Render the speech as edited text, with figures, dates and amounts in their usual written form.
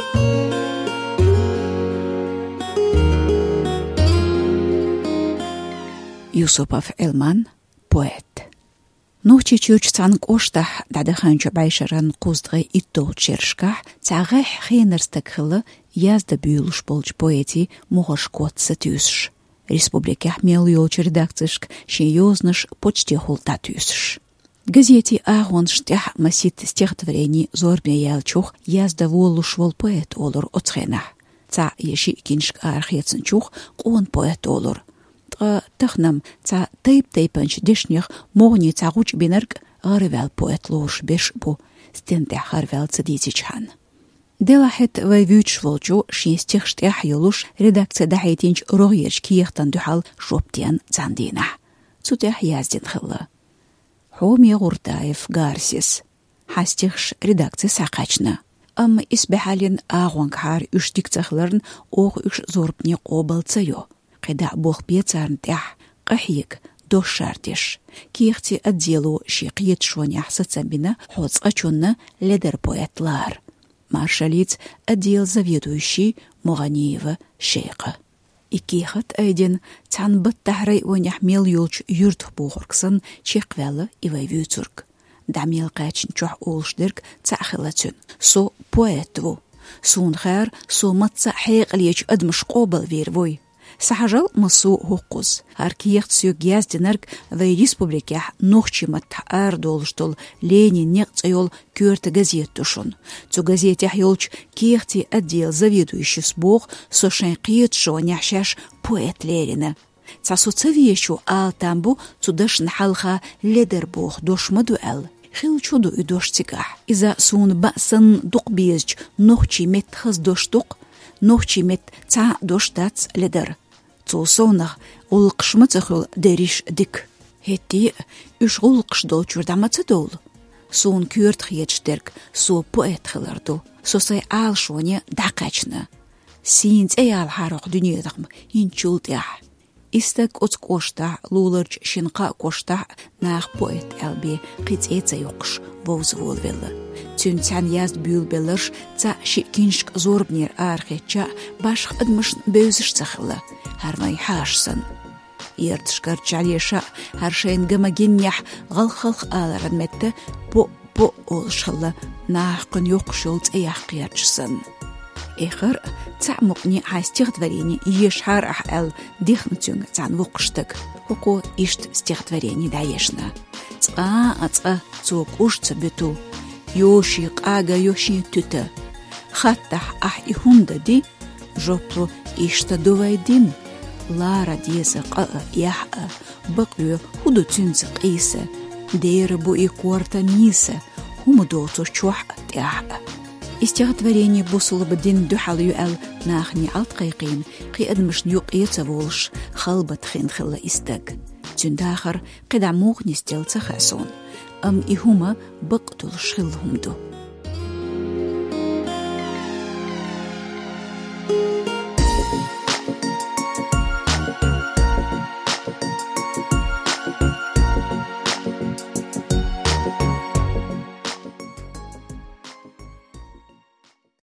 Юсупов Элман, поэт. Ночи чуч цанг оштах дадаханчу байшаран куздгы иттол чершках цагах хейнерстакхылы язда бюлш болч поэти мугаш котса тюсш. Республиках мел ёлч редакцишк шеёзныш почти холта тюсш. Газети агонштях масит стихотворений зорбе ялчух язда волуш вол поэт олур оцхенах. Ца еши киншк архецнчух кон поэт олур. Тахнам ца тейп-тейпанч дешнях могни цагуч бинерк арвел поэт лош беш бу стенте харвел цадитичхан. Делахет вайвюч волчу шестих штях юлуш редакция дахайтинч рогьерч киехтан духал шоптиан цандина. Цутях яздин хылла. Хоми Гуртаев Гарсис. Хастихш редакция сақачна. Ам исбехалин агуангхар үштикцахларн ог үш зорбни қобалцайо. Қида бог бецарн тях қахик дошартиш. Киехти отделу шиқиет шонях сацамбина хоцқачунна ледер поэтлар. Маршалиц отдел заведующий Муганиева шейха. И киехат айден цанбат тахрай онях мел юлч юрт бухорксан чеквела и вайвюцурк. Дамил качин чух олшдерк цахилацун. Со поэтву. Сунхар со матца хайqлич адмш қобал вервой. Сахажал масу хукуз. Аркиехт сюг яздинарк вай республиках нохчимат ардолштол Ленин некцайол кюрта газет тушун. Цу газетях ёлч киехти отдел заведующий сбог сошен қиет шо няшаш поэт Лерина. Цасу цавиещу алтамбу цудаш нахалха ледер бог дошмаду эл. Хил чуду и доштигах. Иза сун басан дук безч нохчи мет хаз доштук, нохчи мет ца доштац ледер. Цусонах улқшмацахул дериш дик. Хетти үш улқшдол чурдамацадол. Сун кюрт хьечтерк со поэт хиларду. Сосай алшоне дакачна. Синц эял харох дүниедагм инчултях. Истак оцкошта луларч шинқа кошта нах поэт элби қицеца юқш возволвела. Цюнцан язд бюлбелыш ца шикиншк зорбнер археча башх адмышн бөзіш цахыла. Хармай хашсан. Иртшкар чалеша харшайн гамагиннях ғалхалх аларан метті по олшылы нахқын юқшулц эяқ қиярчсан. Эхар ца муқни стихотворение ешхар эл дихнцюнг цан вуқштык. Хуку ишт стихотворение даешна. Ца цук ушца бюту. Йоши қага йоши түті. Хаттах ихунда ди жоплу ишта дувайдин. Лара деза қаа яха бақлю худу цюнцы қиса. Дейры бу и куарта ниса. Хумудолцу чуах тяха. Стихотворение бусулабадин духал юэл нахни алтқайқин қиадмыш нюқица волш халбат хинхилла истаг. Цюндахар қидамух нистелца хасон. Ам ихума бақтул шхилхумду.